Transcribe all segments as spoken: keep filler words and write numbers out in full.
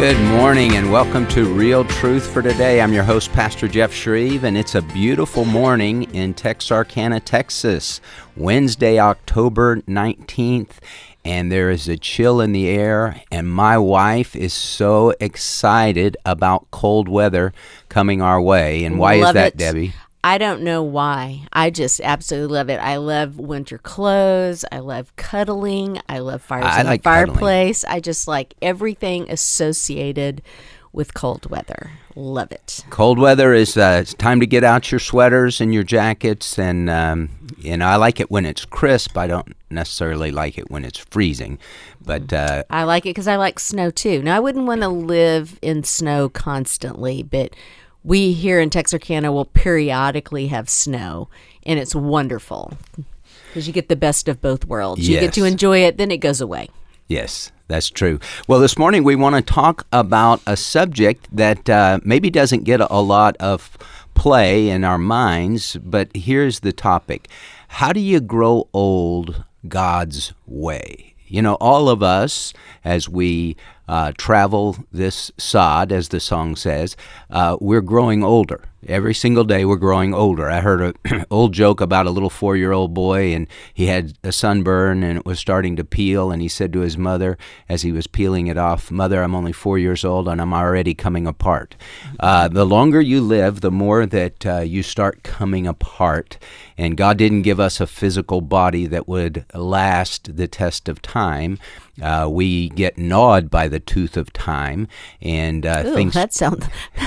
Good morning and welcome to Real Truth for Today. I'm your host, Pastor Jeff Shreve, and it's a beautiful morning in Texarkana, Texas, Wednesday, October nineteenth, and there is a chill in the air, and my wife is so excited about cold weather coming our way. And why Love is that, it. Debbie? I don't know why. I just absolutely love it. I love winter clothes. I love cuddling. I love fires I in like the fireplace. I just like everything associated with cold weather. Love it. Cold weather is uh, it's time to get out your sweaters and your jackets, and um, you know I like it when it's crisp. I don't necessarily like it when it's freezing, but uh, I like it because I like snow too. Now I wouldn't want to live in snow constantly, but we here in Texarkana will periodically have snow, and it's wonderful because you get the best of both worlds. You Yes. get to enjoy it, then it goes away. yes, that's true. Well, this morning we want to talk about a subject that uh, maybe doesn't get a lot of play in our minds, but here's the topic. How do you grow old God's way? You know, all of us, as we uh, travel this sod, as the song says, uh, we're growing older. Every single day we're growing older. I heard an old joke about a little four-year-old boy, and he had a sunburn, and it was starting to peel, and he said to his mother as he was peeling it off, "Mother, I'm only four years old, and I'm already coming apart." Uh, the longer you live, the more that uh, you start coming apart, and God didn't give us a physical body that would last the test of time. Uh, we get gnawed by the tooth of time, and uh, Ooh, things. that sounds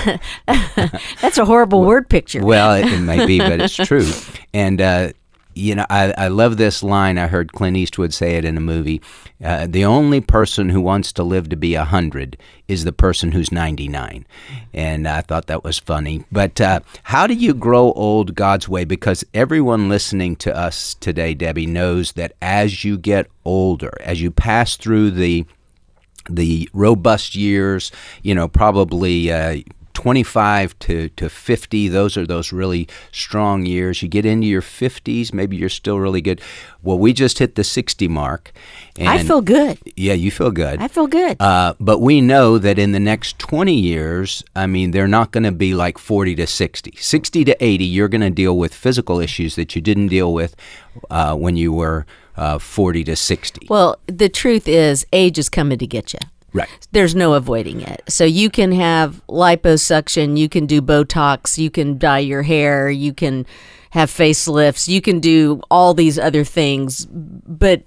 that's a horrible word picture. Well, it, it may be, but it's true. And uh, you know, I, I love this line. I heard Clint Eastwood say it in a movie. Uh, the only person who wants to live to be a hundred is the person who's ninety-nine. And I thought that was funny. But uh, how do you grow old God's way? Because everyone listening to us today, Debbie, knows that as you get older, as you pass through the the robust years, you know, probably uh, twenty-five to, to fifty, those are those really strong years. You get into your fifties, maybe you're still really good. Well, we just hit the sixty mark. And I feel good. Yeah, you feel good. I feel good. Uh, but we know that in the next twenty years, I mean, they're not going to be like forty to sixty. sixty to eighty, you're going to deal with physical issues that you didn't deal with uh, when you were uh, forty to sixty. Well, the truth is age is coming to get you. Right. There's no avoiding it. So you can have liposuction, you can do Botox, you can dye your hair, you can have facelifts, you can do all these other things, but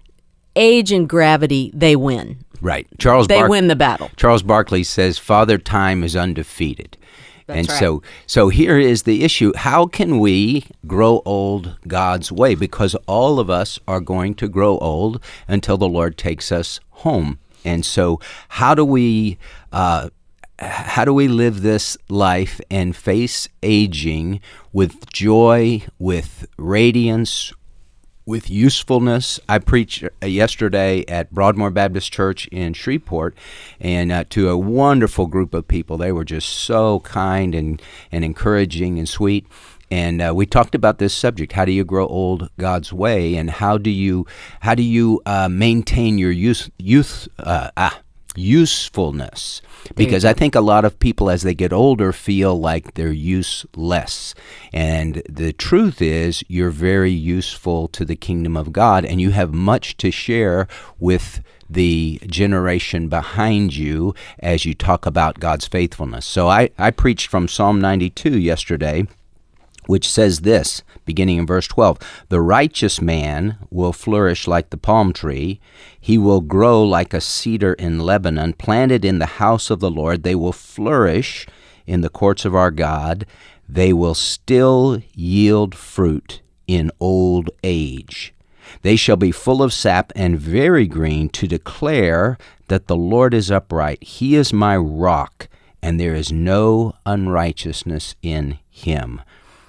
age and gravity, they win. Right. Charles They Bark- win the battle. Charles Barkley says, "Father Time is undefeated." That's and right. so so here is the issue. How can we grow old God's way? Because all of us are going to grow old until the Lord takes us home. And so how do we uh, how do we live this life and face aging with joy, with radiance, with usefulness? I preached yesterday at Broadmoor Baptist Church in Shreveport, and uh, to a wonderful group of people. They were just so kind and, and encouraging and sweet. And uh, we talked about this subject: how do you grow old God's way, and how do you how do you uh, maintain your youth youth uh, ah, usefulness? Because I think a lot of people, as they get older, feel like they're useless. And the truth is, you're very useful to the kingdom of God, and you have much to share with the generation behind you as you talk about God's faithfulness. So I, I preached from Psalm ninety-two yesterday, which says this, beginning in verse twelve, "The righteous man will flourish like the palm tree. He will grow like a cedar in Lebanon, planted in the house of the Lord. They will flourish in the courts of our God. They will still yield fruit in old age. They shall be full of sap and very green, to declare that the Lord is upright. He is my rock, and there is no unrighteousness in him."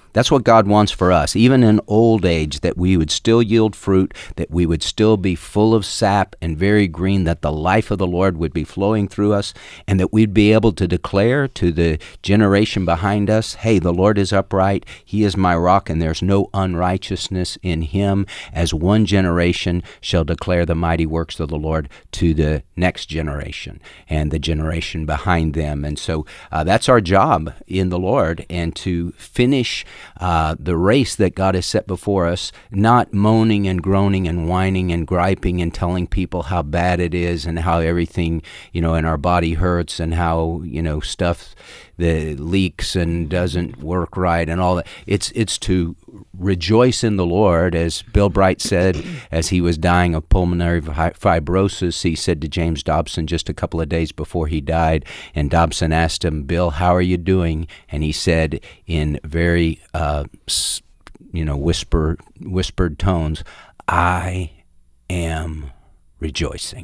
That's what God wants for us, even in old age, that we would still yield fruit, that we would still be full of sap and very green, that the life of the Lord would be flowing through us, and that we'd be able to declare to the generation behind us, hey, the Lord is upright, he is my rock, and there's no unrighteousness in him, as one generation shall declare the mighty works of the Lord to the next generation and the generation behind them. And so uh, that's our job in the Lord, and to finish Uh, the race that God has set before us, not moaning and groaning and whining and griping and telling people how bad it is and how everything, you know, in our body hurts and how, you know, stuff that leaks and doesn't work right and all that. It's it's to rejoice in the Lord, as Bill Bright said, as he was dying of pulmonary fibrosis. He said to James Dobson just a couple of days before he died, and Dobson asked him, Bill, how are you doing? And he said in very, uh, you know, whisper, whispered tones, I am rejoicing.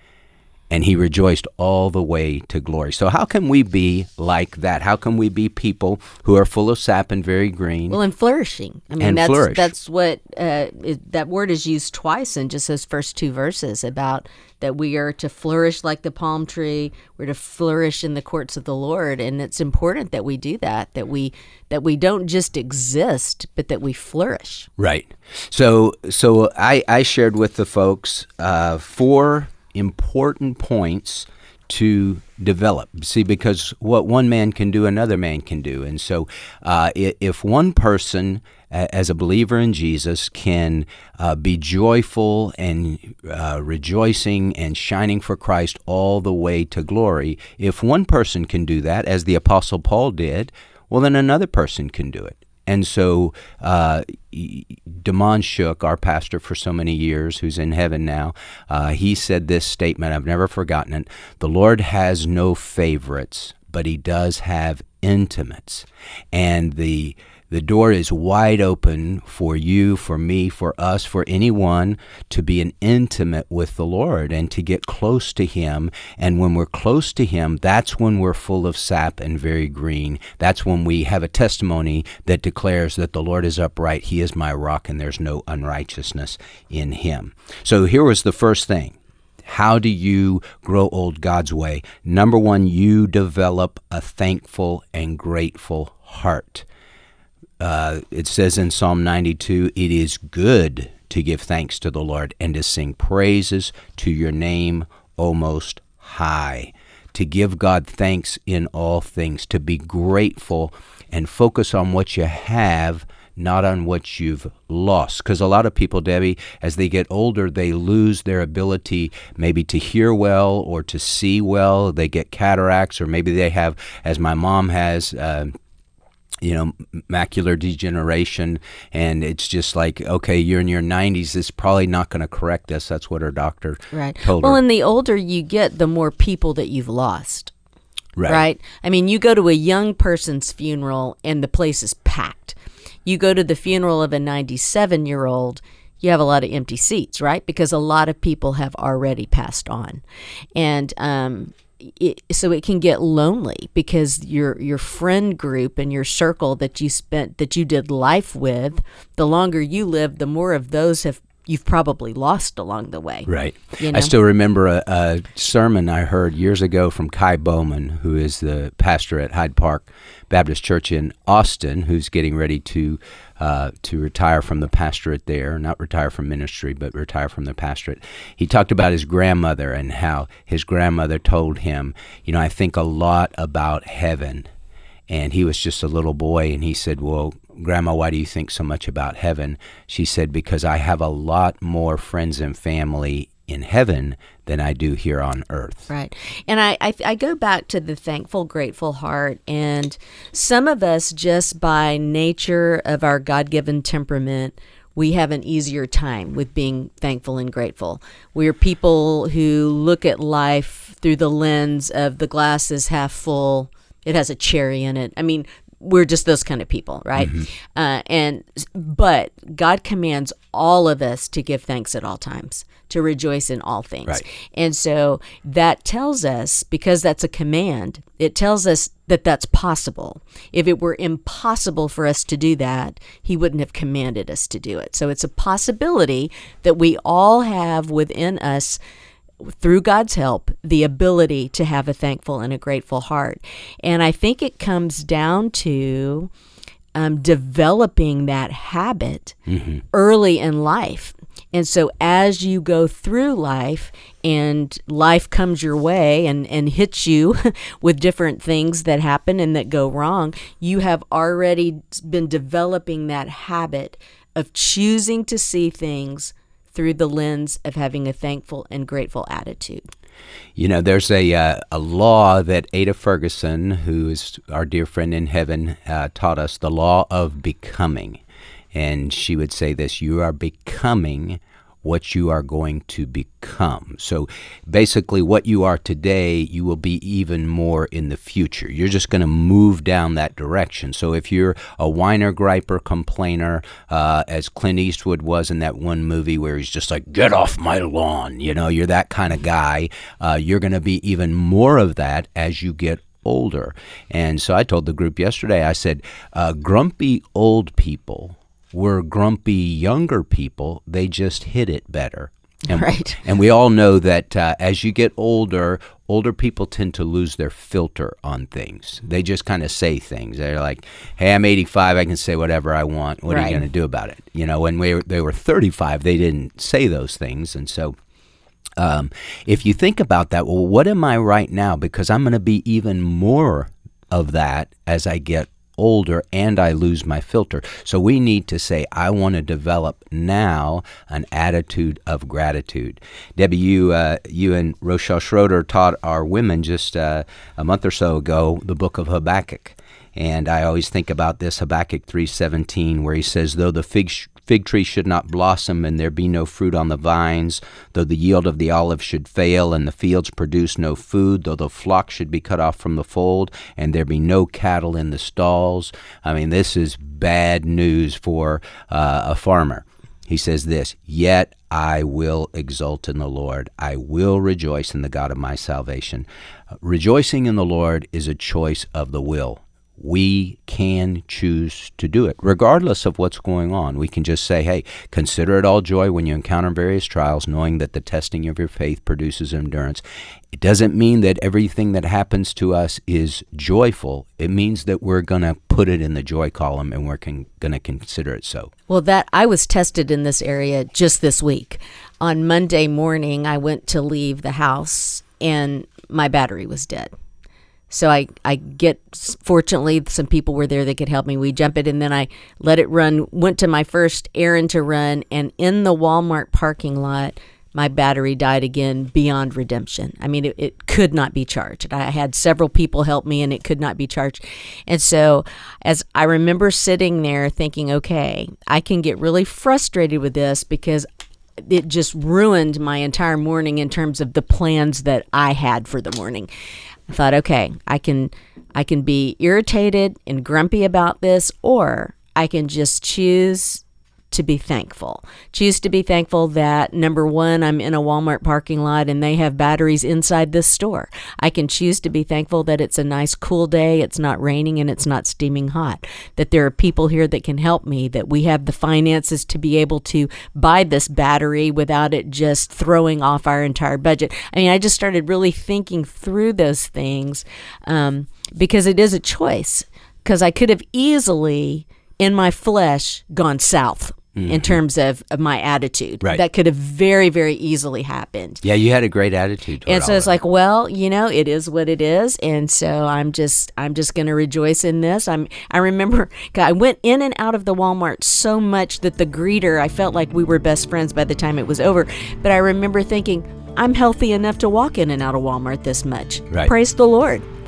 And he rejoiced all the way to glory. So how can we be like that? How can we be people who are full of sap and very green? Well, and flourishing. I mean, and that's flourish. that's what uh, it, that word is used twice in just those first two verses, about that we are to flourish like the palm tree. We're to flourish in the courts of the Lord, and it's important that we do that. That we that we don't just exist, but that we flourish. Right. So so I I shared with the folks uh, four important points to develop. See, because what one man can do, another man can do. And so uh, if one person, as a believer in Jesus, can uh, be joyful and uh, rejoicing and shining for Christ all the way to glory, if one person can do that, as the Apostle Paul did, well, then another person can do it. And so uh, Damon Shook, our pastor for so many years, who's in heaven now, uh, he said this statement, I've never forgotten it: the Lord has no favorites, but he does have intimates. And the The door is wide open for you, for me, for us, for anyone to be an intimate with the Lord and to get close to him. And when we're close to him, that's when we're full of sap and very green. That's when we have a testimony that declares that the Lord is upright, he is my rock, and there's no unrighteousness in him. So here was the first thing. How do you grow old God's way? Number one, you develop a thankful and grateful heart. Uh, it says in Psalm ninety-two, it is good to give thanks to the Lord and to sing praises to your name, O Most High. To give God thanks in all things, to be grateful and focus on what you have, not on what you've lost. Because a lot of people, Debbie, as they get older, they lose their ability maybe to hear well or to see well. They get cataracts, or maybe they have, as my mom has, uh, you know, macular degeneration, and it's just like, okay, you're in your nineties, it's probably not going to correct this. That's what her doctor right. told well, her. Well, and the older you get, the more people that you've lost. Right. Right? I mean, you go to a young person's funeral and the place is packed. You go to the funeral of a ninety-seven-year-old, you have a lot of empty seats, right? Because a lot of people have already passed on. And um It, so it can get lonely because your your friend group and your circle that you spent that you did life with, the longer you live, the more of those have you've probably lost along the way. Right. You know? I still remember a, a sermon I heard years ago from Kai Bowman, who is the pastor at Hyde Park Baptist Church in Austin, who's getting ready to uh, to retire from the pastorate there, not retire from ministry, but retire from the pastorate. He talked about his grandmother and how his grandmother told him, you know, I think a lot about heaven. And he was just a little boy, and he said, well, Grandma, why do you think so much about heaven? She said, because I have a lot more friends and family in heaven than I do here on earth. Right. And I, I, I go back to the thankful, grateful heart. And some of us, just by nature of our God-given temperament, we have an easier time with being thankful and grateful. We're people who look at life through the lens of the glass is half full, it has a cherry in it. I mean, we're just those kind of people, right? Mm-hmm. Uh, and but God commands all of us to give thanks at all times, to rejoice in all things. Right. And so that tells us, because that's a command, it tells us that that's possible. If it were impossible for us to do that, he wouldn't have commanded us to do it. So it's a possibility that we all have within us, through God's help, the ability to have a thankful and a grateful heart. And I think it comes down to um, developing that habit mm-hmm. early in life. And so as you go through life and life comes your way and, and hits you with different things that happen and that go wrong, you have already been developing that habit of choosing to see things through the lens of having a thankful and grateful attitude. You know, there's a uh, a law that Ada Ferguson, who is our dear friend in heaven, uh, taught us, the law of becoming. And she would say this: you are becoming what you are going to become. So basically what you are today, you will be even more in the future. You're just going to move down that direction. So if you're a whiner, griper, complainer, uh, as Clint Eastwood was in that one movie where he's just like, get off my lawn, you know, you're that kind of guy, uh, you're going to be even more of that as you get older. And so I told the group yesterday, I said, uh, grumpy old people were grumpy younger people. They just hit it better. And, right. And we all know that uh, as you get older, older people tend to lose their filter on things. They just kind of say things. They're like, hey, I'm eighty-five. I can say whatever I want. What right. are you going to do about it? You know, when we were, they were thirty-five, they didn't say those things. And so um, if you think about that, well, what am I right now? Because I'm going to be even more of that as I get older and I lose my filter. So we need to say, I want to develop now an attitude of gratitude. Debbie, you uh, you and Rochelle Schroeder taught our women just uh, a month or so ago the book of Habakkuk. And I always think about this, Habakkuk three seventeen, where he says, though the fig sh- fig tree should not blossom and there be no fruit on the vines, though the yield of the olive should fail and the fields produce no food, though the flock should be cut off from the fold and there be no cattle in the stalls. I mean, this is bad news for uh, a farmer. He says this, yet I will exult in the Lord. I will rejoice in the God of my salvation. Uh, rejoicing in the Lord is a choice of the will. We can choose to do it, regardless of what's going on. We can just say, hey, consider it all joy when you encounter various trials, knowing that the testing of your faith produces endurance. It doesn't mean that everything that happens to us is joyful. It means that we're going to put it in the joy column and we're con- going to consider it so. Well, that I was tested in this area just this week. On Monday morning, I went to leave the house and my battery was dead. So I, I get, fortunately, some people were there that could help me. We jump it, and then I let it run, went to my first errand to run, and in the Walmart parking lot, my battery died again beyond redemption. I mean, it, it could not be charged. I had several people help me, and it could not be charged. And so as I remember sitting there thinking, okay, I can get really frustrated with this because it just ruined my entire morning in terms of the plans that I had for the morning. I thought, okay, I can I can be irritated and grumpy about this, or I can just choose to be thankful. Choose to be thankful that, number one, I'm in a Walmart parking lot and they have batteries inside this store. I can choose to be thankful that it's a nice cool day, it's not raining and it's not steaming hot, that there are people here that can help me, that we have the finances to be able to buy this battery without it just throwing off our entire budget. I mean, I just started really thinking through those things um, because it is a choice, because I could have easily, in my flesh, gone south. Mm-hmm. In terms of, of my attitude. Right. That could have very, very easily happened. Yeah, you had a great attitude. And so it's like, well, you know, it is what it is. And so I'm just I'm just going to rejoice in this. I'm I remember I went in and out of the Walmart so much that the greeter, I felt like we were best friends by the time it was over. But I remember thinking, I'm healthy enough to walk in and out of Walmart this much. Right. Praise the Lord. Right.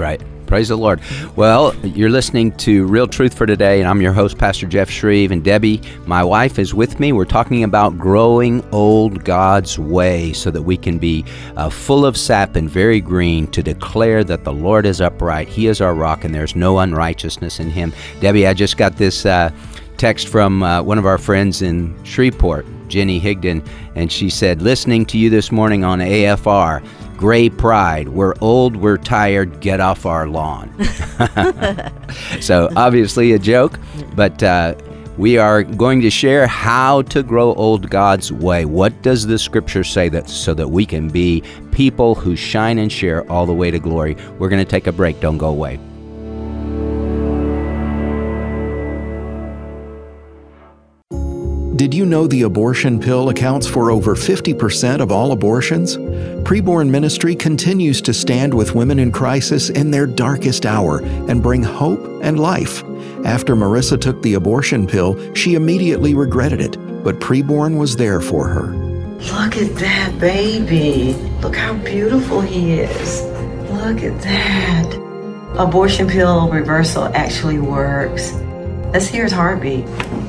Praise the Lord. Well, you're listening to Real Truth for Today, and I'm your host, Pastor Jeff Shreve, and Debbie, my wife, is with me. We're talking about growing old God's way so that we can be uh, full of sap and very green to declare that the Lord is upright. He is our rock, and there's no unrighteousness in Him. Debbie, I just got this uh, text from uh, one of our friends in Shreveport, Jenny Higdon, and she said, listening to you this morning on A F R, Gray Pride. We're old, we're tired, get off our lawn. So obviously a joke, but uh, we are going to share how to grow old God's way. What does the scripture say that so that we can be people who shine and share all the way to glory? We're going to take a break. Don't go away. Did you know the abortion pill accounts for over fifty percent of all abortions? Preborn Ministry continues to stand with women in crisis in their darkest hour and bring hope and life. After Marissa took the abortion pill, she immediately regretted it, but Preborn was there for her. Look at that baby. Look how beautiful he is. Look at that. Abortion pill reversal actually works. Let's hear his heartbeat.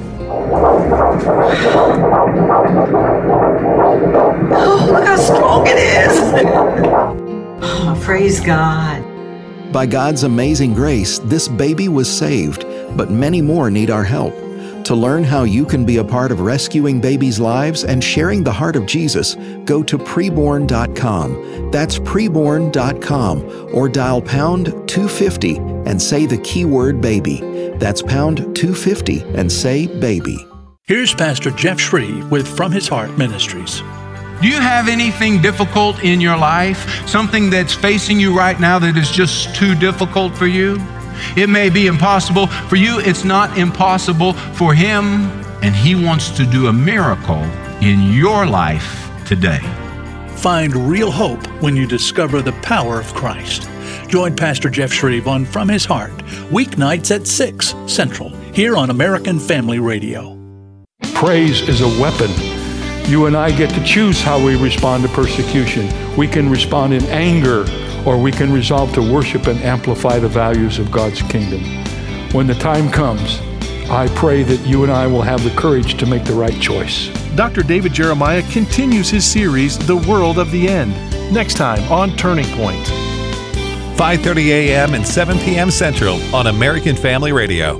Oh, look how strong it is. Oh, praise God. By God's amazing grace, this baby was saved, but many more need our help. To learn how you can be a part of rescuing babies' lives and sharing the heart of Jesus, go to preborn dot com. That's preborn dot com, or dial pound two fifty and say the keyword baby. That's pound two fifty and say baby. Here's Pastor Jeff Shreve with From His Heart Ministries. Do you have anything difficult in your life? Something that's facing you right now that is just too difficult for you? It may be impossible for you. It's not impossible for Him, and He wants to do a miracle in your life today. Find real hope when you discover the power of Christ. Join Pastor Jeff Shreve on From His Heart, weeknights at six Central, here on American Family Radio. Praise is a weapon. You and I get to choose how we respond to persecution. We can respond in anger, or we can resolve to worship and amplify the values of God's kingdom. When the time comes, I pray that you and I will have the courage to make the right choice. Doctor David Jeremiah continues his series, The World of the End, next time on Turning Point. five thirty a.m. and seven p.m. Central on American Family Radio.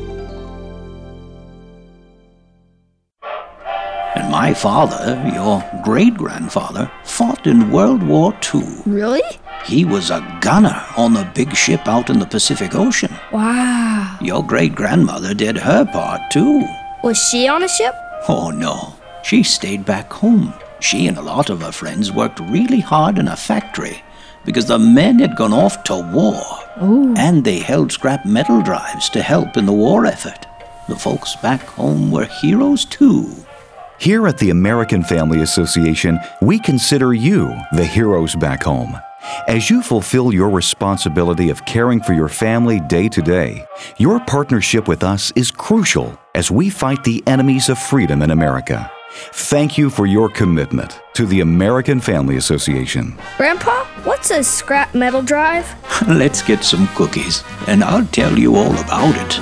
And my father, your great-grandfather, fought in World War Two. Really? He was a gunner on the big ship out in the Pacific Ocean. Wow. Your great-grandmother did her part, too. Was she on a ship? Oh, no. She stayed back home. She and a lot of her friends worked really hard in a factory because the men had gone off to war. Ooh. And they held scrap metal drives to help in the war effort. The folks back home were heroes, too. Here at the American Family Association, we consider you the heroes back home. As you fulfill your responsibility of caring for your family day to day, your partnership with us is crucial as we fight the enemies of freedom in America. Thank you for your commitment to the American Family Association. Grandpa, what's a scrap metal drive? Let's get some cookies, and I'll tell you all about it.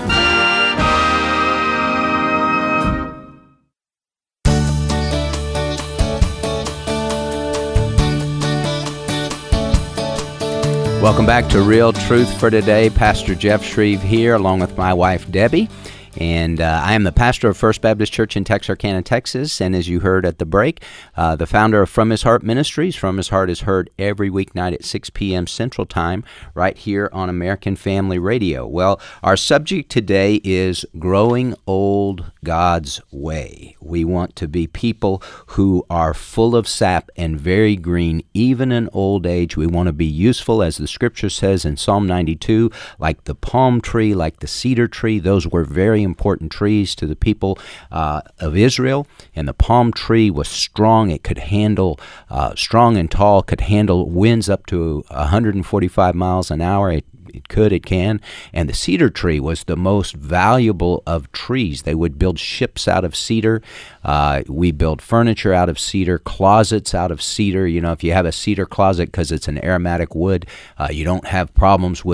Welcome back to Real Truth for Today. Pastor Jeff Shreve here, along with my wife, Debbie. And uh, I am the pastor of First Baptist Church in Texarkana, Texas. And as you heard at the break, uh, the founder of From His Heart Ministries. From His Heart is heard every weeknight at six p.m. Central Time right here on American Family Radio. Well, our subject today is growing old God's way. We want to be people who are full of sap and very green, even in old age. We want to be useful, as the scripture says in Psalm ninety-two, like the palm tree, like the cedar tree. Those were very important trees to the people uh, of Israel, and the palm tree was strong. It could handle, uh, strong and tall, could handle winds up to one hundred forty-five miles an hour. It, it could, it can. And the cedar tree was the most valuable of trees. They would build ships out of cedar. Uh, we build furniture out of cedar, closets out of cedar. You know, if you have a cedar closet because it's an aromatic wood, uh, you don't have problems with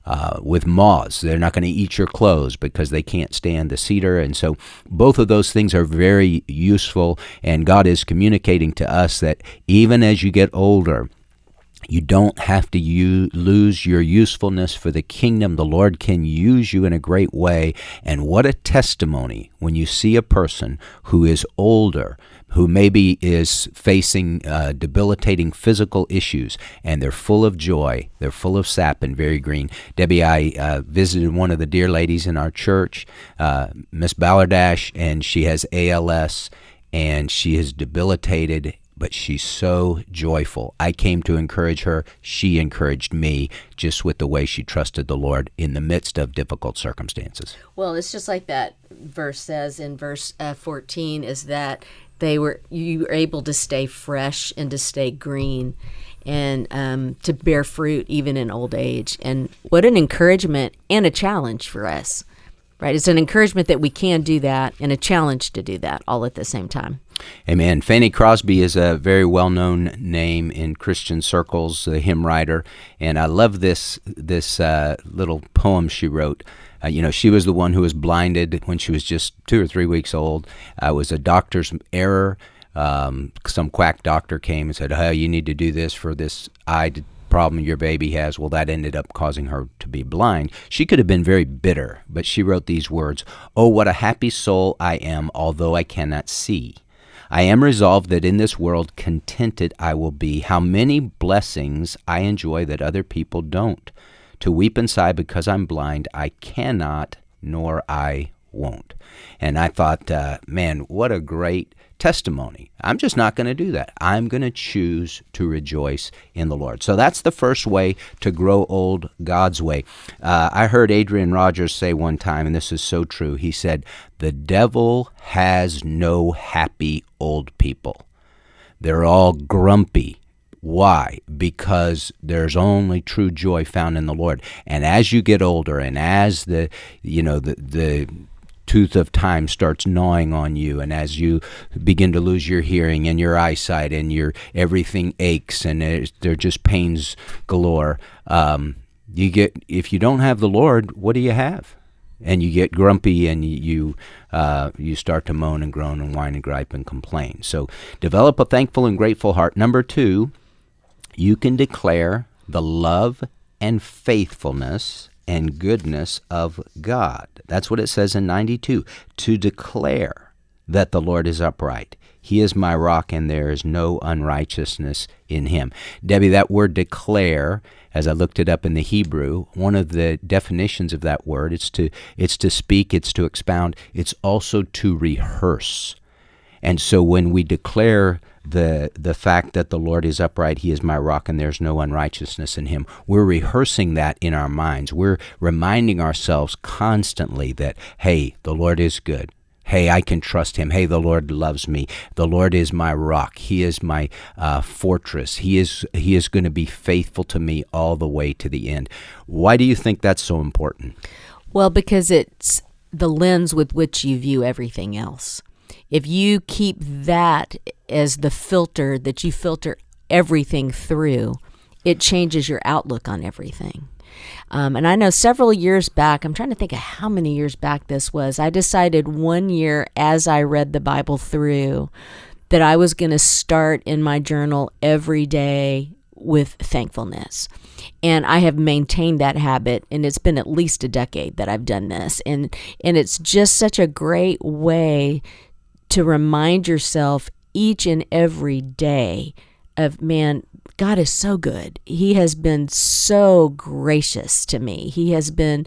uh, with moths. They're not going to eat your clothes because they can't stand the cedar. And so both of those things are very useful. And God is communicating to us that even as you get older, you don't have to u- lose your usefulness for the kingdom. The Lord can use you in a great way. And what a testimony when you see a person who is older, who maybe is facing uh, debilitating physical issues, and they're full of joy, they're full of sap and very green. Debbie, I uh, visited one of the dear ladies in our church, uh, Miss Ballardash, and she has A L S, and she is debilitated, but she's so joyful. I came to encourage her. She encouraged me just with the way she trusted the Lord in the midst of difficult circumstances. Well, it's just like that verse says in verse uh, fourteen, is that they were you were able to stay fresh and to stay green and um, to bear fruit even in old age. And what an encouragement and a challenge for us, right? It's an encouragement that we can do that and a challenge to do that all at the same time. Amen. Fanny Crosby is a very well-known name in Christian circles, a hymn writer, and I love this this uh, little poem she wrote. Uh, you know, she was the one who was blinded when she was just two or three weeks old. Uh, it was a doctor's error. Um, some quack doctor came and said, "Oh, you need to do this for this eye problem your baby has." Well, that ended up causing her to be blind. She could have been very bitter, but she wrote these words, "Oh, what a happy soul I am, although I cannot see. I am resolved that in this world contented I will be. How many blessings I enjoy that other people don't. To weep and sigh because I'm blind, I cannot, nor I won't." And I thought, uh, man, what a great testimony. I'm just not going to do that. I'm going to choose to rejoice in the Lord. So that's the first way to grow old God's way. Uh, I heard Adrian Rogers say one time, and this is so true, he said, "The devil has no happy old people. They're all grumpy." Why? Because there's only true joy found in the Lord. And as you get older, and as the, you know, the the tooth of time starts gnawing on you, and as you begin to lose your hearing and your eyesight and your everything aches and they're just pains galore, um, you get, if you don't have the Lord, what do you have? And you get grumpy, and you uh, you start to moan and groan and whine and gripe and complain. So develop a thankful and grateful heart. Number two, you can declare the love and faithfulness and goodness of God. That's what it says in ninety-two, to declare that the Lord is upright. He is my rock, and there is no unrighteousness in him. Debbie, that word declare, as I looked it up in the Hebrew, one of the definitions of that word, it's to it's to speak, it's to expound, it's also to rehearse. And so when we declare the the fact that the Lord is upright, he is my rock, and there's no unrighteousness in him, we're rehearsing that in our minds. We're reminding ourselves constantly that, hey, the Lord is good. Hey, I can trust him. Hey, the Lord loves me. The Lord is my rock. He is my uh, fortress. He is he is going to be faithful to me all the way to the end. Why do you think that's so important? Well, because it's the lens with which you view everything else. If you keep that as the filter that you filter everything through, it changes your outlook on everything. Um, and I know several years back, I'm trying to think of how many years back this was, I decided one year as I read the Bible through that I was going to start in my journal every day with thankfulness. And I have maintained that habit, and it's been at least a decade that I've done this. And, and it's just such a great way to remind yourself each and every day of, man, God is so good. He has been so gracious to me. He has been,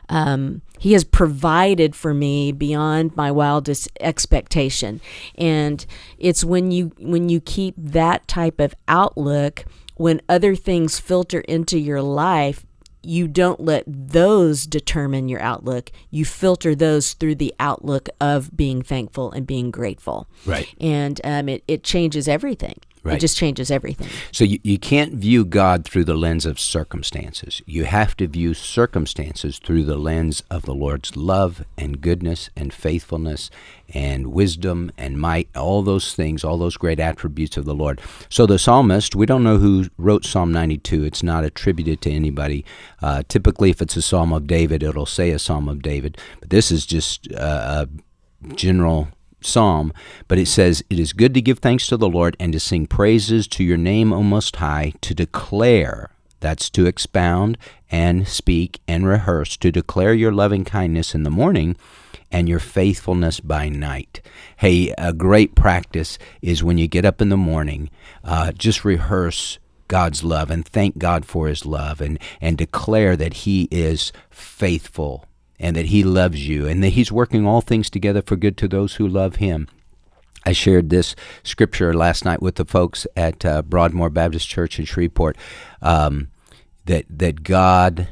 um, he has provided for me beyond my wildest expectation. And it's when you when you keep that type of outlook, when other things filter into your life, you don't let those determine your outlook. You filter those through the outlook of being thankful and being grateful. Right. And um, it, it changes everything. Right. It just changes everything. So you, you can't view God through the lens of circumstances. You have to view circumstances through the lens of the Lord's love and goodness and faithfulness and wisdom and might, all those things, all those great attributes of the Lord. So the psalmist, we don't know who wrote Psalm ninety-two. It's not attributed to anybody. Uh, typically, if it's a Psalm of David, it'll say a Psalm of David. But this is just uh, a general psalm, but it says, "It is good to give thanks to the Lord and to sing praises to your name, O Most High, to declare," that's to expound and speak and rehearse, "to declare your loving kindness in the morning and your faithfulness by night." Hey, a great practice is when you get up in the morning, uh, just rehearse God's love and thank God for his love and, and declare that he is faithful and that he loves you, and that he's working all things together for good to those who love him. I shared this scripture last night with the folks at uh, Broadmoor Baptist Church in Shreveport, um, that that God,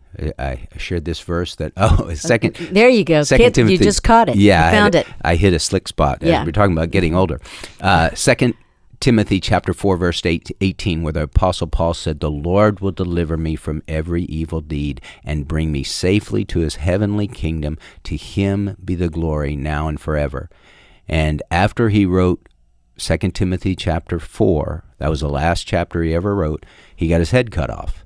I shared this verse that, oh, second. There you go. Second Kid, Timothy, you just caught it. Yeah, you found I, it. I hit a slick spot. Yeah. We're talking about getting older. Uh, Second Timothy chapter four, verse eighteen, where the Apostle Paul said, "The Lord will deliver me from every evil deed and bring me safely to his heavenly kingdom. To him be the glory now and forever." And after he wrote Second Timothy chapter four, that was the last chapter he ever wrote, he got his head cut off.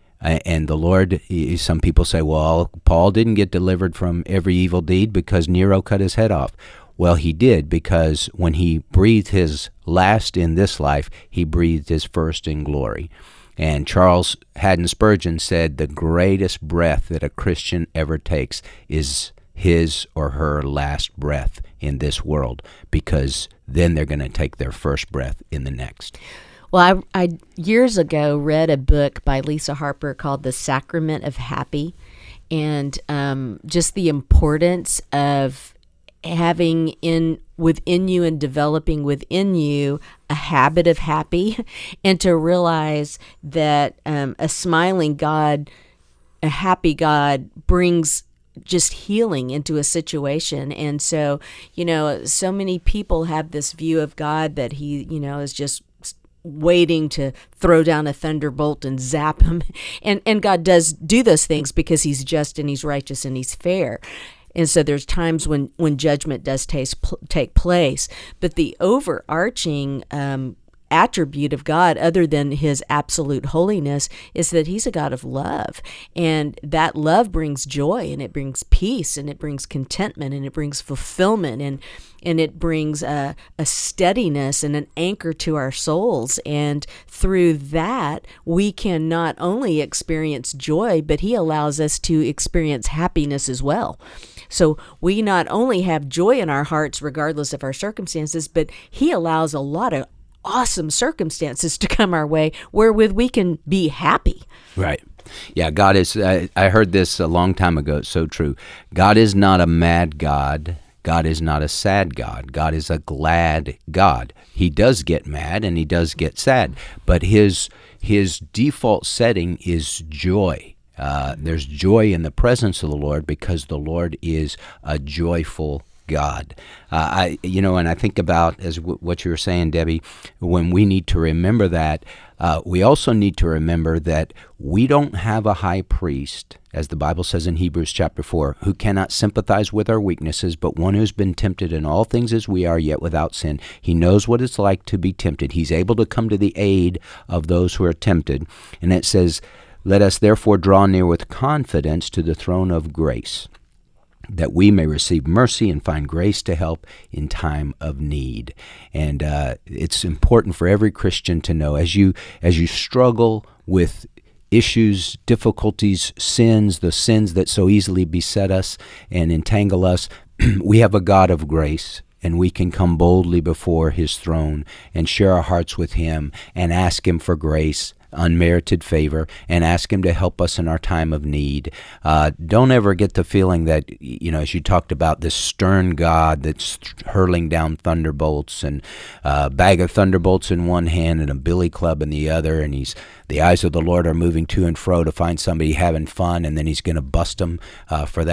And the Lord, some people say, well, Paul didn't get delivered from every evil deed because Nero cut his head off. Well, he did, because when he breathed his last in this life, he breathed his first in glory. And Charles Haddon Spurgeon said the greatest breath that a Christian ever takes is his or her last breath in this world, because then they're going to take their first breath in the next. Well, I, I years ago read a book by Lisa Harper called The Sacrament of Happy, and um, just the importance of having in within you and developing within you a habit of happy, and to realize that um, a smiling God, a happy God, brings just healing into a situation. And so, you know, so many people have this view of God that he, you know, is just waiting to throw down a thunderbolt and zap him. And and God does do those things because he's just and he's righteous and he's fair. And so there's times when, when judgment does taste, take place. But the overarching um, attribute of God, other than his absolute holiness, is that he's a God of love. And that love brings joy, and it brings peace, and it brings contentment, and it brings fulfillment, and and it brings a, a steadiness and an anchor to our souls. And through that, we can not only experience joy, but he allows us to experience happiness as well. So we not only have joy in our hearts regardless of our circumstances, but he allows a lot of awesome circumstances to come our way wherewith we can be happy. Right. Yeah, God is, I, I heard this a long time ago. It's so true. God is not a mad God. God is not a sad God. God is a glad God. He does get mad and he does get sad, but his his default setting is joy. Uh, there's joy in the presence of the Lord because the Lord is a joyful God. Uh, I, you know, and I think about, as w- what you were saying, Debbie, when we need to remember that, uh, we also need to remember that we don't have a high priest, as the Bible says in Hebrews chapter four, who cannot sympathize with our weaknesses, but one who's been tempted in all things as we are, yet without sin. He knows what it's like to be tempted. He's able to come to the aid of those who are tempted. And it says, "Let us therefore draw near with confidence to the throne of grace, that we may receive mercy and find grace to help in time of need." And uh, it's important for every Christian to know, as you as you struggle with issues, difficulties, sins, the sins that so easily beset us and entangle us, we have a God of grace, and we can come boldly before his throne and share our hearts with him and ask him for grace, unmerited favor, and ask him to help us in our time of need. Uh, don't ever get the feeling that, you know, as you talked about, this stern God that's hurling down thunderbolts and a bag of thunderbolts in one hand and a billy club in the other, and he's the eyes of the Lord are moving to and fro to find somebody having fun, and then he's going to bust them uh, for that.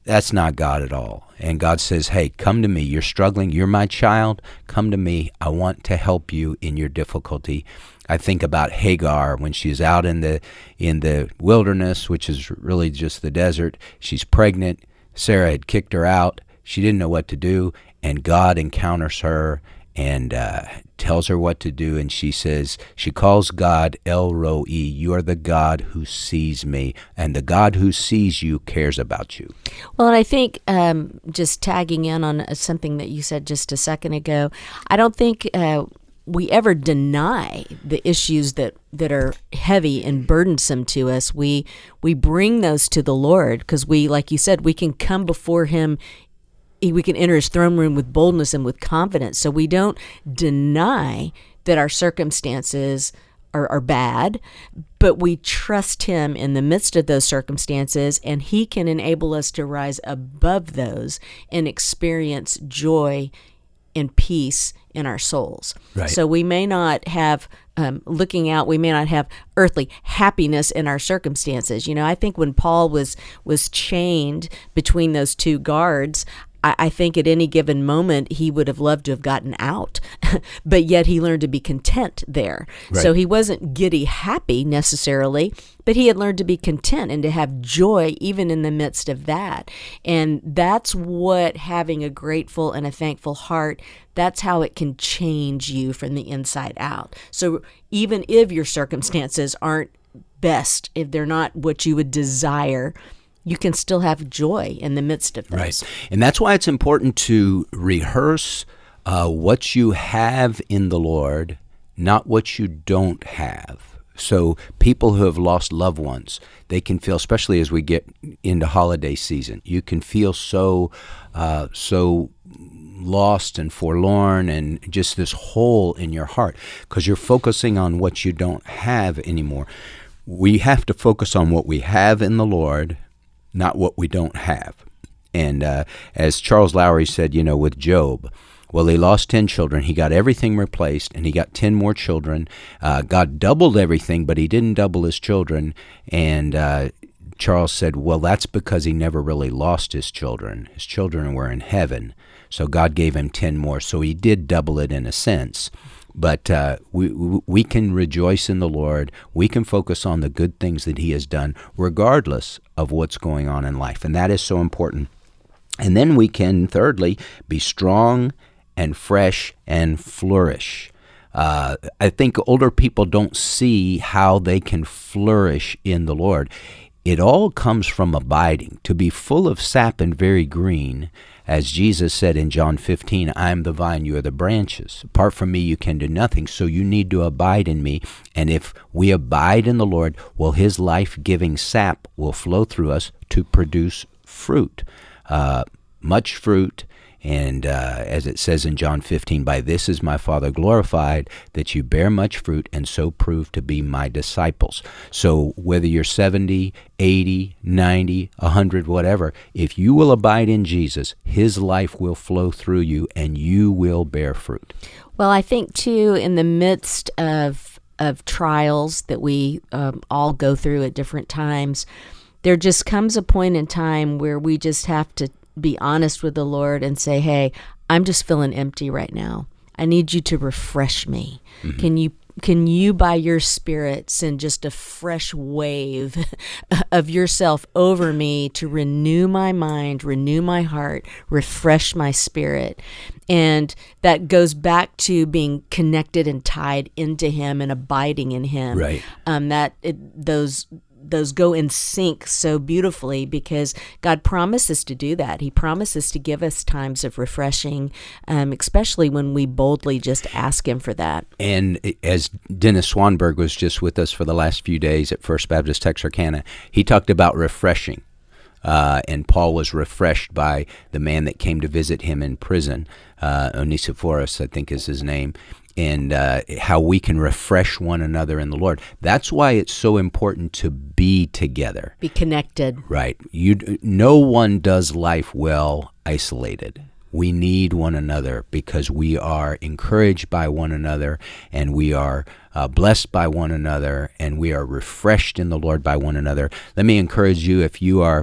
That's not God at all. And God says, hey, come to me. You're struggling. You're my child. Come to me. I want to help you in your difficulty. I think about Hagar when she's out in the in the wilderness, which is really just the desert. She's pregnant. Sarah had kicked her out. She didn't know what to do. And God encounters her and uh, tells her what to do. And she says, she calls God El Roi. You are the God who sees me. And the God who sees you cares about you. Well, and I think um, just tagging in on something that you said just a second ago, I don't think uh, we ever deny the issues that, that are heavy and burdensome to us. We, we bring those to the Lord because we, like you said, we can come before him. We can enter his throne room with boldness and with confidence. So we don't deny that our circumstances are, are bad, but we trust him in the midst of those circumstances, and he can enable us to rise above those and experience joy and peace in our souls. Right. So we may not have, um, looking out, we may not have earthly happiness in our circumstances. You know, I think when Paul was was chained between those two guards, I think at any given moment he would have loved to have gotten out, but yet he learned to be content there. Right. So he wasn't giddy happy necessarily, but he had learned to be content and to have joy even in the midst of that. And that's what having a grateful and a thankful heart, that's how it can change you from the inside out. So even if your circumstances aren't best, if they're not what you would desire, you can still have joy in the midst of those. Right. And that's why it's important to rehearse uh, what you have in the Lord, not what you don't have. So people who have lost loved ones, they can feel, especially as we get into holiday season, you can feel so, uh, so lost and forlorn and just this hole in your heart because you're focusing on what you don't have anymore. We have to focus on what we have in the Lord, not what we don't have. And uh, as Charles Lowry said, you know, with Job, well, he lost ten children. He got everything replaced, and he got ten more children. Uh, God doubled everything, but he didn't double his children. And uh, Charles said, well, that's because he never really lost his children. His children were in heaven, so God gave him ten more. So he did double it in a sense. But uh, we we can rejoice in the Lord. We can focus on the good things that he has done, regardless of what's going on in life. And that is so important. And then we can, thirdly, be strong and fresh and flourish. Uh, I think older people don't see how they can flourish in the Lord. It all comes from abiding. To be full of sap and very green, as Jesus said in John fifteen, I am the vine, you are the branches. Apart from me, you can do nothing. So you need to abide in me. And if we abide in the Lord, well, his life-giving sap will flow through us to produce fruit, uh, much fruit. And uh, as it says in John fifteen, by this is my Father glorified, that you bear much fruit and so prove to be my disciples. So whether you're seventy, eighty, ninety, one hundred, whatever, if you will abide in Jesus, his life will flow through you and you will bear fruit. Well, I think, too, in the midst of, of trials that we um, all go through at different times, there just comes a point in time where we just have to be honest with the Lord and say, hey, I'm just feeling empty right now. I need you to refresh me. Mm-hmm. Can you can you by your Spirit send just a fresh wave of yourself over me to renew my mind, renew my heart, refresh my spirit? And that goes back to being connected and tied into him and abiding in him. Right. Um, that it, those those go in sync so beautifully because God promises to do that. He promises to give us times of refreshing, um, especially when we boldly just ask him for that. And as Dennis Swanberg was just with us for the last few days at First Baptist Texarkana, he talked about refreshing. Uh, and Paul was refreshed by the man that came to visit him in prison, uh, Onesiphorus, I think is his name, and uh, how we can refresh one another in the Lord. That's why it's so important to be together. Be connected. Right. You, no one does life well isolated. We need one another because we are encouraged by one another, and we are uh, blessed by one another, and we are refreshed in the Lord by one another. Let me encourage you, if you are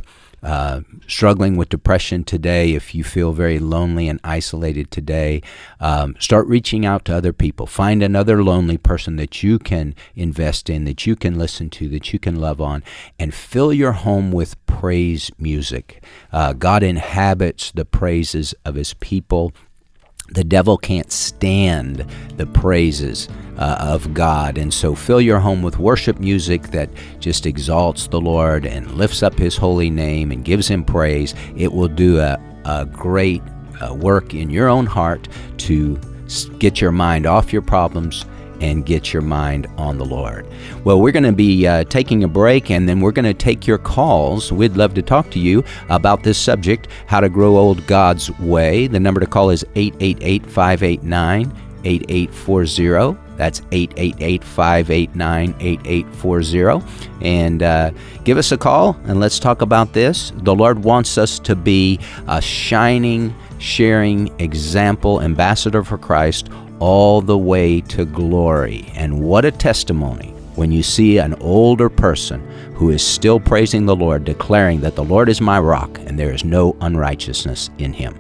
uh, struggling with depression today, if you feel very lonely and isolated today, um, start reaching out to other people. Find another lonely person that you can invest in, that you can listen to, that you can love on, and fill your home with praise music. Uh, God inhabits the praises of his people. The devil can't stand the praises uh, of God. And so fill your home with worship music that just exalts the Lord and lifts up his holy name and gives him praise. It will do a, a great uh, work in your own heart to get your mind off your problems and get your mind on the Lord. Well, we're going to be uh, taking a break, and then we're going to take your calls. We'd love to talk to you about this subject, how to grow old God's way. The number to call is eight eight eight, five eight nine, eight eight four zero. That's eight eight eight, five eight nine, eight eight four zero. And uh, give us a call, and let's talk about this. The Lord wants us to be a shining, sharing example, ambassador for Christ, all the way to glory. And what a testimony when you see an older person who is still praising the Lord, declaring that the Lord is my rock and there is no unrighteousness in him.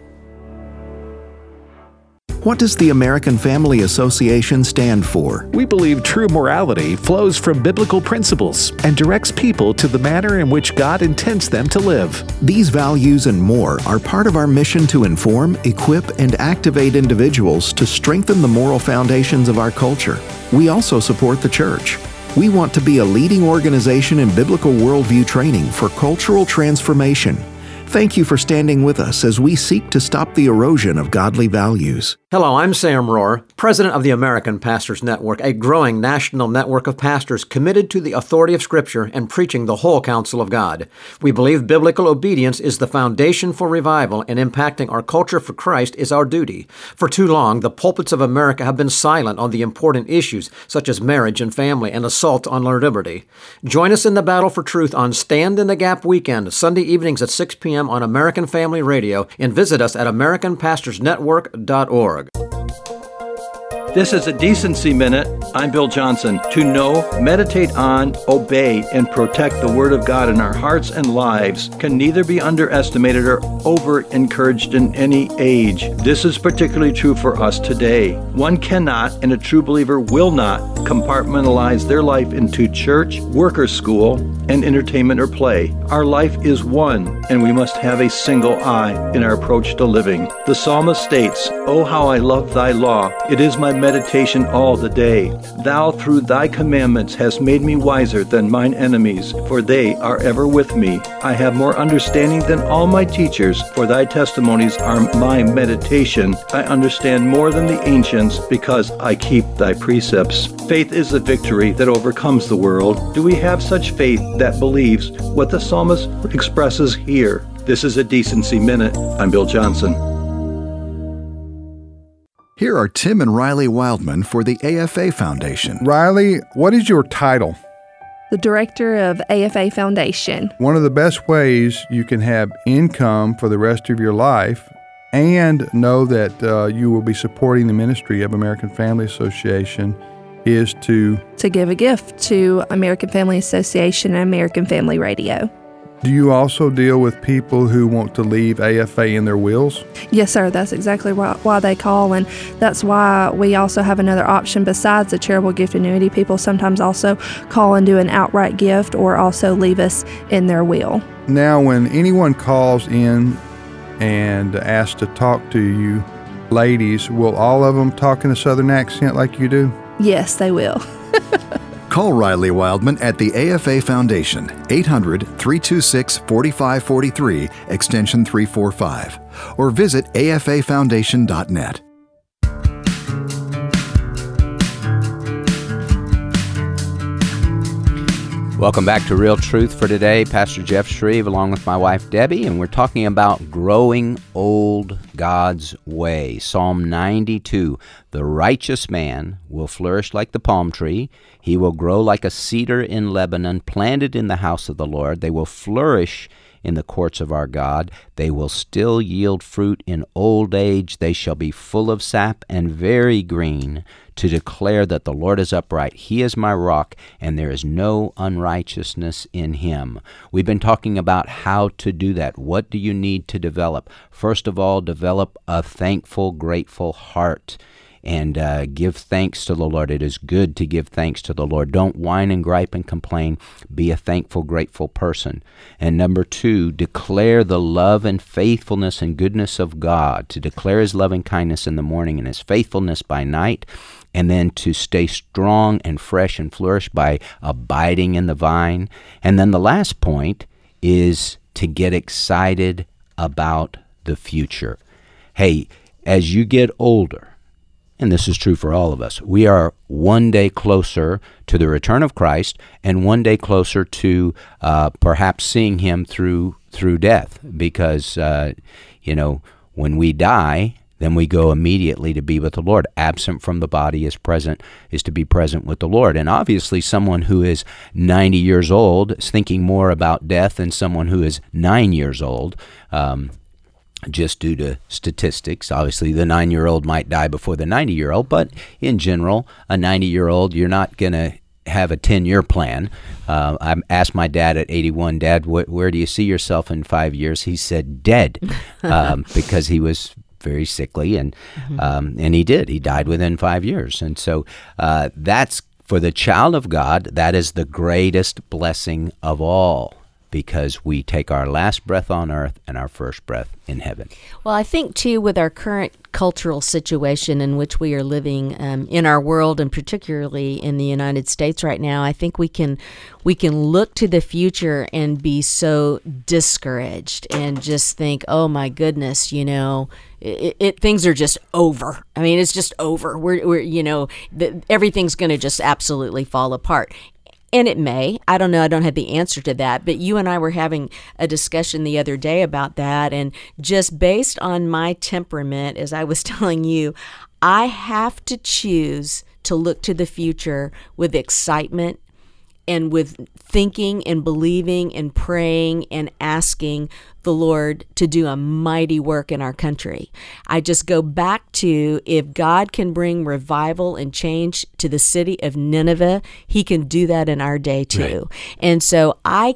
What does the American Family Association stand for? We believe true morality flows from biblical principles and directs people to the manner in which God intends them to live. These values and more are part of our mission to inform, equip, and activate individuals to strengthen the moral foundations of our culture. We also support the church. We want to be a leading organization in biblical worldview training for cultural transformation. Thank you for standing with us as we seek to stop the erosion of godly values. Hello, I'm Sam Rohr, president of the American Pastors Network, a growing national network of pastors committed to the authority of Scripture and preaching the whole counsel of God. We believe biblical obedience is the foundation for revival, and impacting our culture for Christ is our duty. For too long, the pulpits of America have been silent on the important issues such as marriage and family and assault on our liberty. Join us in the battle for truth on Stand in the Gap weekend, Sunday evenings at six p.m. on American Family Radio, and visit us at american pastors network dot org. This is a Decency Minute. I'm Bill Johnson. To know, meditate on, obey, and protect the Word of God in our hearts and lives can neither be underestimated or over-encouraged in any age. This is particularly true for us today. One cannot, and a true believer will not, compartmentalize their life into church, work or school, and entertainment or play. Our life is one, and we must have a single eye in our approach to living. The psalmist states, "Oh, how I love thy law. It is my meditation all the day. Thou through thy commandments hast made me wiser than mine enemies, for they are ever with me. I have more understanding than all my teachers, for thy testimonies are my meditation. I understand more than the ancients, because I keep thy precepts." Faith is the victory that overcomes the world. Do we have such faith that believes what the psalmist expresses here? This is a Decency Minute. I'm Bill Johnson. Here are Tim and Riley Wildman for the A F A Foundation. Riley, what is your title? The director of A F A Foundation. One of the best ways you can have income for the rest of your life and know that uh, you will be supporting the ministry of American Family Association is to... To give a gift to American Family Association and American Family Radio. Do you also deal with people who want to leave A F A in their wills? Yes, sir. That's exactly why, why they call, and that's why we also have another option besides the charitable gift annuity. People sometimes also call and do an outright gift or also leave us in their will. Now, when anyone calls in and asks to talk to you, ladies, will all of them talk in a Southern accent like you do? Yes, they will. Call Riley Wildman at the A F A Foundation, eight hundred, three two six, four five four three, extension three forty-five, or visit A F A foundation dot net. Welcome back to Real Truth for today. Pastor Jeff Shreve along with my wife Debbie, and we're talking about growing old God's way. Psalm ninety-two, the righteous man will flourish like the palm tree. He will grow like a cedar in Lebanon, planted in the house of the Lord. They will flourish in the courts of our God. They will still yield fruit in old age. They shall be full of sap and very green, to declare that the Lord is upright. He is my rock, and there is no unrighteousness in him. We've been talking about how to do that. What do you need to develop? First of all, develop a thankful, grateful heart. And uh, give thanks to the Lord. It is good to give thanks to the Lord. Don't whine and gripe and complain. Be a thankful, grateful person. And number two, declare the love and faithfulness and goodness of God. To declare his loving kindness in the morning and his faithfulness by night. And then to stay strong and fresh and flourish by abiding in the vine. And then the last point is to get excited about the future. Hey, as you get older, and this is true for all of us, we are one day closer to the return of Christ and one day closer to uh, perhaps seeing him through through death. Because, uh, you know, when we die, then we go immediately to be with the Lord. Absent from the body is present, is to be present with the Lord. And obviously someone who is ninety years old is thinking more about death than someone who is nine years old. Um just due to statistics. Obviously, the nine-year-old might die before the ninety-year-old, but in general, a ninety-year-old, you're not going to have a ten-year plan. Uh, I asked my dad at eighty-one, Dad, wh- where do you see yourself in five years? He said, dead, um, because he was very sickly, and mm-hmm. um, and he did. He died within five years. And so uh, that's, for the child of God, that is the greatest blessing of all, because we take our last breath on earth and our first breath in heaven. Well, I think, too, with our current cultural situation in which we are living um, in our world, and particularly in the United States right now, I think we can we can look to the future and be so discouraged and just think, oh, my goodness, you know, it, it things are just over. I mean, it's just over. We're, we're you know, the, everything's going to just absolutely fall apart. And it may. I don't know. I don't have the answer to that. But you and I were having a discussion the other day about that. And just based on my temperament, as I was telling you, I have to choose to look to the future with excitement and with thinking and believing and praying and asking the Lord to do a mighty work in our country. I just go back to, if God can bring revival and change to the city of Nineveh, he can do that in our day too. Right. And so I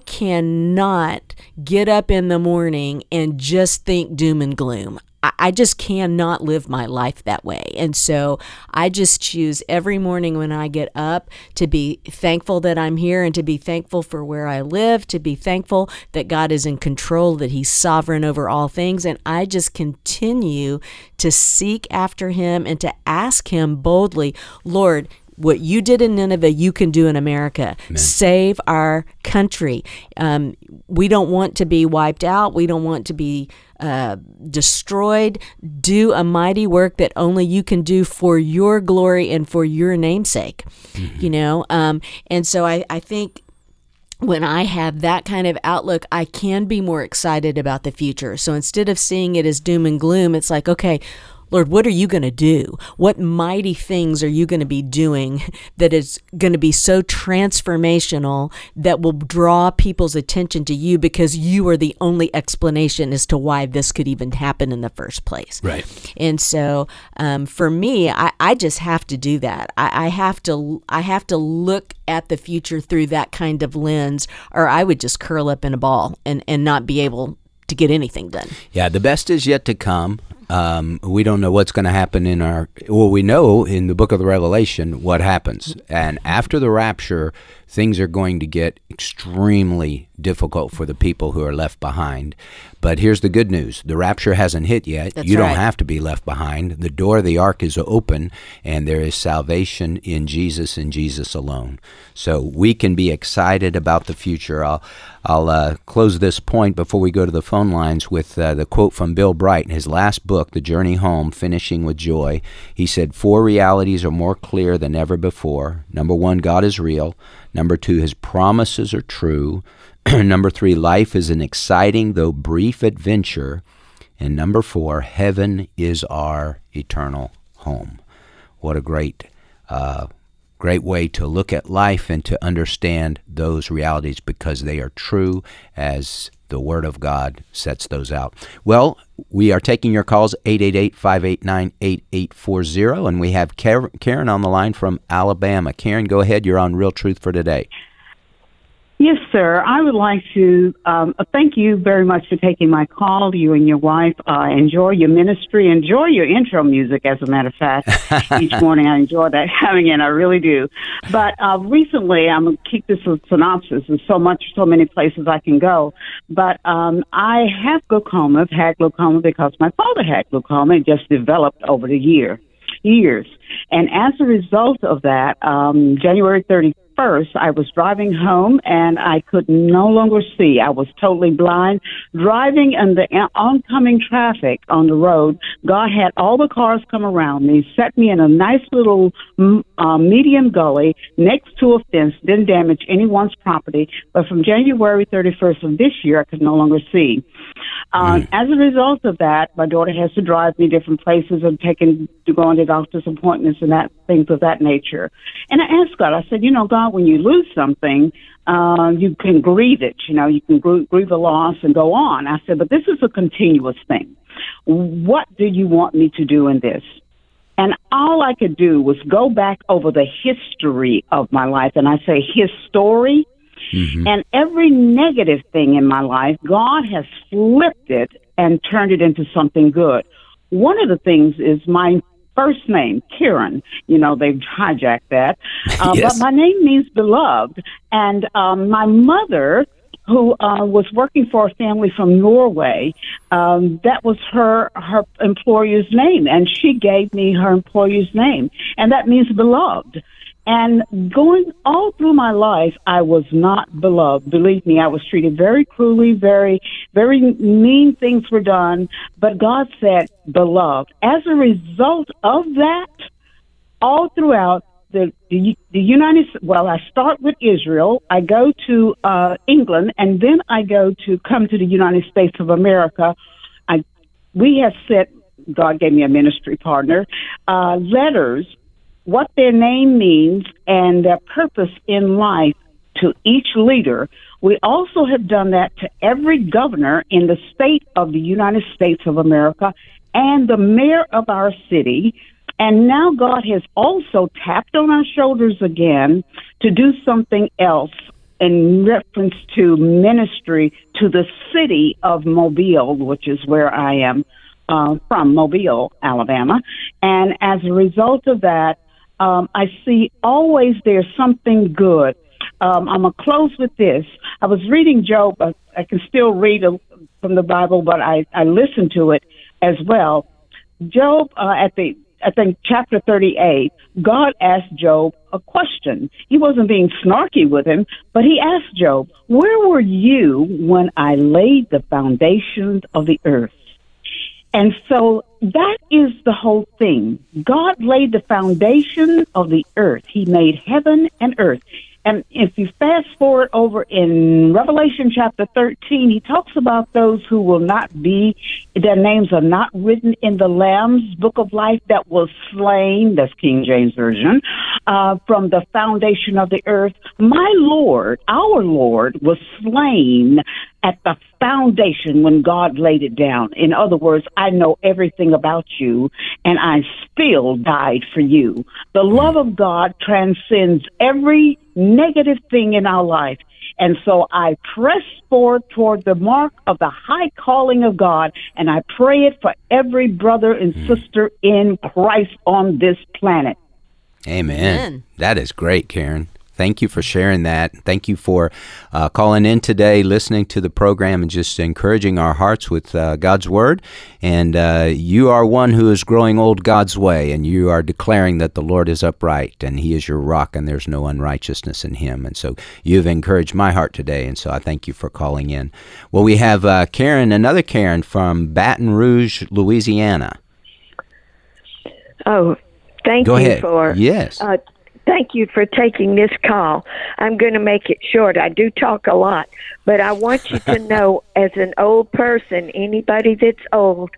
cannot get up in the morning and just think doom and gloom. I just cannot live my life that way. And so I just choose every morning when I get up to be thankful that I'm here and to be thankful for where I live, to be thankful that God is in control, that he's sovereign over all things. And I just continue to seek after him and to ask him boldly, Lord, what you did in Nineveh, you can do in America. Amen. Save our country. Um, we don't want to be wiped out. We don't want to be uh, destroyed. Do a mighty work that only you can do for your glory and for your namesake. Mm-hmm. You know, um, and so I, I think when I have that kind of outlook, I can be more excited about the future. So instead of seeing it as doom and gloom, it's like, okay, Lord, what are you going to do? What mighty things are you going to be doing that is going to be so transformational that will draw people's attention to you, because you are the only explanation as to why this could even happen in the first place. Right. And so um, for me, I, I just have to do that. I, I have to I have to look at the future through that kind of lens, or I would just curl up in a ball and, and not be able to get anything done. Yeah, the best is yet to come. Um, we don't know what's going to happen in our, well, we know in the book of the Revelation what happens. And after the rapture, things are going to get extremely difficult for the people who are left behind. But here's the good news. The rapture hasn't hit yet. That's you don't right. have to be left behind. The door of the ark is open, and there is salvation in Jesus and Jesus alone. So we can be excited about the future. I'll, I'll uh, close this point before we go to the phone lines with uh, the quote from Bill Bright in his last book, The Journey Home, Finishing with Joy. He said, four realities are more clear than ever before. Number one, God is real. Number two, his promises are true. Number three, life is an exciting though brief adventure. And number four, heaven is our eternal home. What a great uh, great way to look at life and to understand those realities because they are true as the Word of God sets those out. Well, we are taking your calls, eight eight eight, five eight nine, eight eight four zero, and we have Karen on the line from Alabama. Karen, go ahead. You're on Real Truth for Today. Yes, sir. I would like to um, thank you very much for taking my call. You and your wife uh, enjoy your ministry, enjoy your intro music, as a matter of fact. Each morning I enjoy that coming in. I really do. But uh, recently, I'm going to keep this a synopsis. There's so much, so many places I can go. But um, I have glaucoma. I've had glaucoma because my father had glaucoma. It just developed over the year, years. And as a result of that, um, January thirty-first, I was driving home and I could no longer see. I was totally blind. Driving in the oncoming traffic on the road, God had all the cars come around me, set me in a nice little uh, medium gully next to a fence, didn't damage anyone's property. But from January thirty-first of this year, I could no longer see. Um, mm. As a result of that, my daughter has to drive me different places and taking to go on to doctor's appointments and that things of that nature. And I asked God, I said, you know, God, when you lose something, uh, you can grieve it. You know, you can grieve, grieve the loss and go on. I said, but this is a continuous thing. What do you want me to do in this? And all I could do was go back over the history of my life. And I say his story. Mm-hmm. And every negative thing in my life, God has flipped it and turned it into something good. One of the things is my first name, Karen. You know, they've hijacked that. Uh, yes. But my name means beloved. And um, my mother, who uh, was working for a family from Norway, um, that was her, her employer's name. And she gave me her employer's name. And that means beloved. And going all through my life, I was not beloved. Believe me, I was treated very cruelly, very, very mean things were done. But God said, beloved. As a result of that, all throughout the, the, the United States, well, I start with Israel, I go to uh, England, and then I go to come to the United States of America. I, we have sent, God gave me a ministry partner, uh, letters, what their name means and their purpose in life to each leader. We also have done that to every governor in the state of the United States of America and the mayor of our city. And now God has also tapped on our shoulders again to do something else in reference to ministry to the city of Mobile, which is where I am uh, from, Mobile, Alabama. And as a result of that, Um, I see always there's something good. Um, I'm going to close with this. I was reading Job. I, I can still read a, from the Bible, but I, I listened to it as well. Job, uh, at the, I think, chapter thirty-eight, God asked Job a question. He wasn't being snarky with him, but he asked Job, where were you when I laid the foundations of the earth? And so that is the whole thing. God laid the foundation of the earth. He made heaven and earth. And if you fast forward over in Revelation chapter thirteen, he talks about those who will not be, their names are not written in the Lamb's book of life that was slain, that's King James Version, uh, from the foundation of the earth. My Lord, our Lord, was slain at the foundation when God laid it down. In other words, I know everything about you, and I still died for you. The love of God transcends every negative thing in our life. And so I press forward toward the mark of the high calling of God, and I pray it for every brother and sister in Christ on this planet. Amen. Amen. That is great, Karen. Thank you for sharing that. Thank you for uh, calling in today, listening to the program, and just encouraging our hearts with uh, God's Word. And uh, you are one who is growing old God's way, and you are declaring that the Lord is upright, and He is your rock, and there's no unrighteousness in Him. And so you've encouraged my heart today, and so I thank you for calling in. Well, we have uh, Karen, another Karen from Baton Rouge, Louisiana. Oh, thank Go you ahead. for... Yes. Uh, Thank you for taking this call. I'm going to make it short. I do talk a lot, but I want you to know, as an old person, anybody that's old,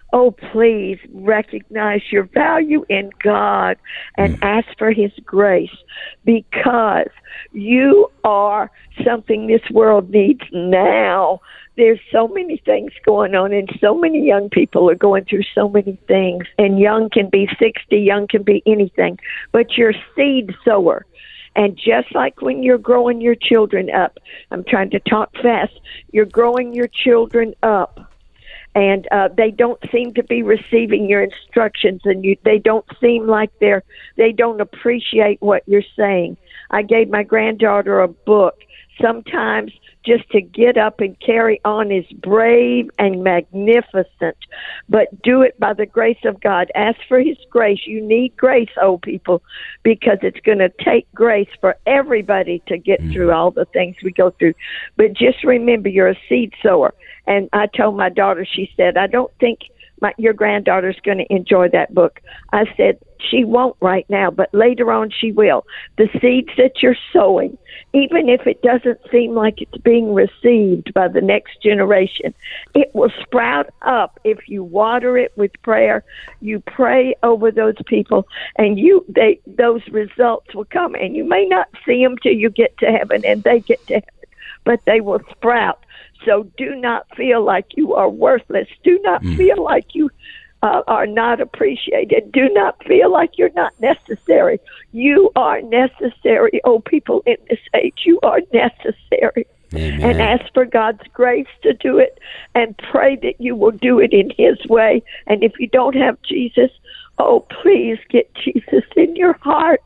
oh, please recognize your value in God and mm. ask for His grace, because you are something this world needs now. There's so many things going on, and so many young people are going through so many things. And young can be sixty, young can be anything. But you're a seed sower. And just like when you're growing your children up, I'm trying to talk fast, you're growing your children up. And uh, they don't seem to be receiving your instructions, and you, they don't seem like they're, they don't appreciate what you're saying. I gave my granddaughter a book. Sometimes just to get up and carry on is brave and magnificent, but do it by the grace of God. Ask for His grace. You need grace, old people, because it's going to take grace for everybody to get mm. through all the things we go through. But just remember, you're a seed sower. And I told my daughter, she said, I don't think my, your granddaughter's going to enjoy that book. I said, she won't right now, but later on she will. The seeds that you're sowing, even if it doesn't seem like it's being received by the next generation, it will sprout up if you water it with prayer. You pray over those people, and you they those results will come. And you may not see them till you get to heaven, and they get to heaven, but they will sprout. So do not feel like you are worthless. Do not mm. feel like you uh, are not appreciated. Do not feel like you're not necessary. You are necessary, oh people in this age. You are necessary. Amen. And ask for God's grace to do it, and pray that you will do it in His way. And if you don't have Jesus, oh, please get Jesus in your heart.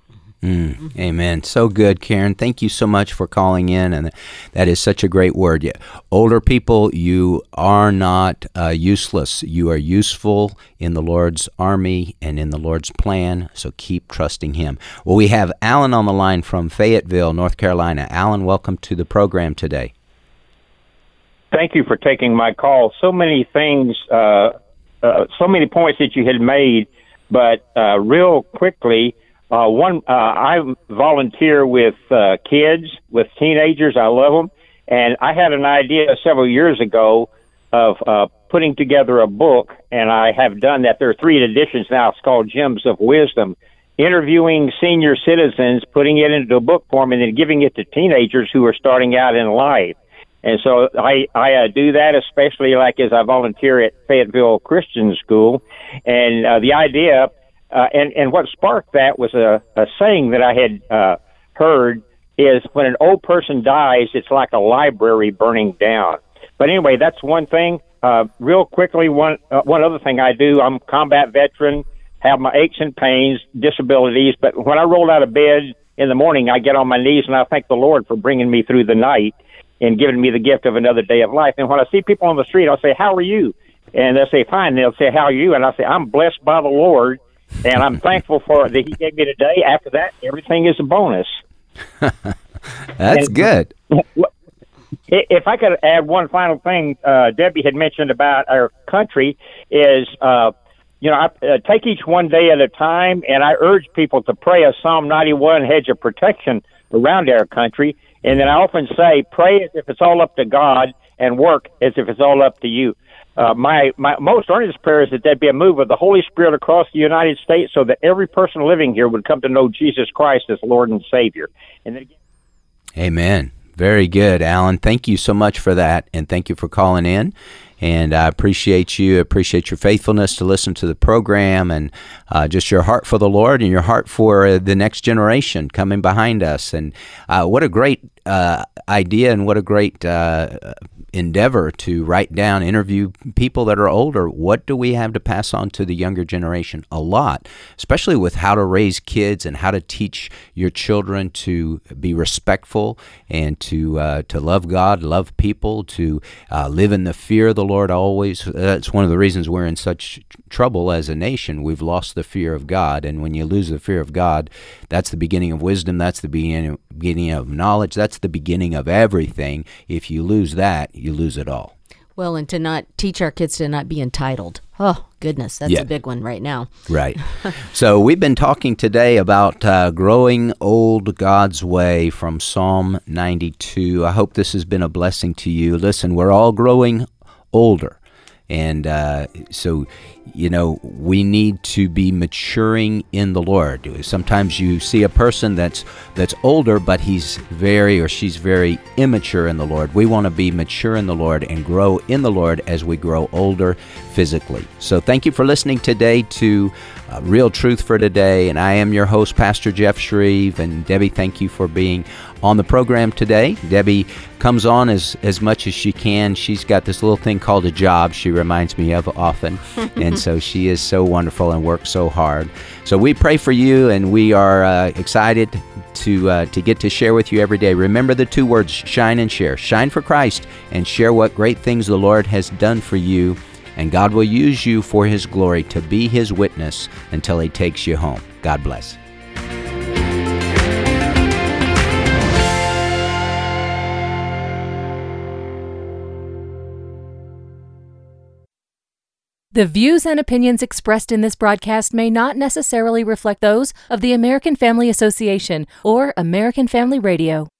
Mm, amen. So good, Karen. Thank you so much for calling in, and that is such a great word. Yeah. Older people, you are not uh, useless. You are useful in the Lord's army and in the Lord's plan, so keep trusting Him. Well, we have Alan on the line from Fayetteville, North Carolina. Alan, welcome to the program today. Thank you for taking my call. So many things, uh, uh, so many points that you had made, but uh, real quickly, Uh, one, uh, I volunteer with uh, kids, with teenagers. I love them. And I had an idea several years ago of uh, putting together a book, and I have done that. There are three editions now. It's called Gems of Wisdom, interviewing senior citizens, putting it into a book form, and then giving it to teenagers who are starting out in life. And so I, I uh, do that, especially like as I volunteer at Fayetteville Christian School. And uh, the idea... Uh, and, and what sparked that was a, a saying that I had uh, heard is when an old person dies, it's like a library burning down. But anyway, that's one thing. Uh, real quickly, one uh, one other thing I do, I'm a combat veteran, have my aches and pains, disabilities, but when I roll out of bed in the morning, I get on my knees and I thank the Lord for bringing me through the night and giving me the gift of another day of life. And when I see people on the street, I'll say, how are you? And they'll say, fine. And they'll say, how are you? And I'll say, I'm blessed by the Lord. And I'm thankful for that He gave me today. After that, everything is a bonus. That's and, good. If I could add one final thing, uh, Debbie had mentioned about our country is, uh, you know, I uh, take each one day at a time, and I urge people to pray a Psalm ninety-one hedge of protection around our country. And then I often say, pray as if it's all up to God, and work as if it's all up to you. Uh, my, my most earnest prayer is that there'd be a move of the Holy Spirit across the United States so that every person living here would come to know Jesus Christ as Lord and Savior. And then again, amen. Very good, Alan. Thank you so much for that, and thank you for calling in. And I appreciate you, appreciate your faithfulness to listen to the program, and uh, just your heart for the Lord and your heart for uh, the next generation coming behind us. And uh, what a great uh, idea, and what a great uh, endeavor to write down, interview people that are older. What do we have to pass on to the younger generation? A lot, especially with how to raise kids and how to teach your children to be respectful and to uh, to love God, love people, to uh, live in the fear of the Lord always. That's one of the reasons we're in such trouble as a nation. We've lost the fear of God, and when you lose the fear of God, that's the beginning of wisdom. That's the beginning beginning of knowledge. That's the beginning of everything. If you lose that, you lose it all. Well, and to not teach our kids to not be entitled. Oh, goodness, that's yeah. a big one right now. Right. So we've been talking today about uh, growing old God's way from Psalm ninety-two. I hope this has been a blessing to you. Listen, we're all growing older. And uh, so, you know, we need to be maturing in the Lord. Sometimes you see a person that's that's older, but he's very or she's very immature in the Lord. We want to be mature in the Lord and grow in the Lord as we grow older physically. So thank you for listening today to uh, Real Truth for Today. And I am your host, Pastor Jeff Shreve. And Debbie, thank you for being on the program today. Debbie comes on as, as much as she can. She's got this little thing called a job she reminds me of often. And so she is so wonderful and works so hard. So we pray for you, and we are uh, excited to uh, to get to share with you every day. Remember the two words, shine and share. Shine for Christ and share what great things the Lord has done for you. And God will use you for His glory to be His witness until He takes you home. God bless. The views and opinions expressed in this broadcast may not necessarily reflect those of the American Family Association or American Family Radio.